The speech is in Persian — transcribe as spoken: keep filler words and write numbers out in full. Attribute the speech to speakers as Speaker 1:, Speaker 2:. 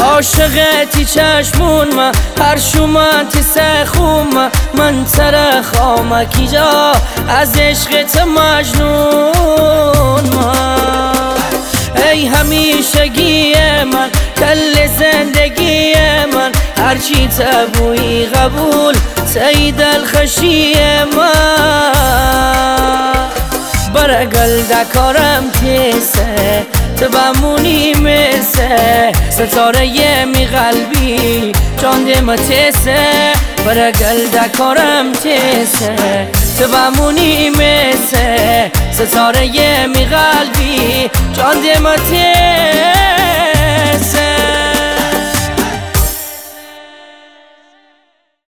Speaker 1: عاشقتی چشمون ما هر شومنتی سخوم ما من سر خامکی جا از عشقت مجنون ما ای همیشگی من کل زندگی من هرچی تبوی قبول تی دلخوشی من برگل دکارم تیسه تو بمونی مثه ستاره می قلبی جان دم تیسه برگل دکارم تیسه تو بمونی مثه ستاره می قلبی جان دم تیسه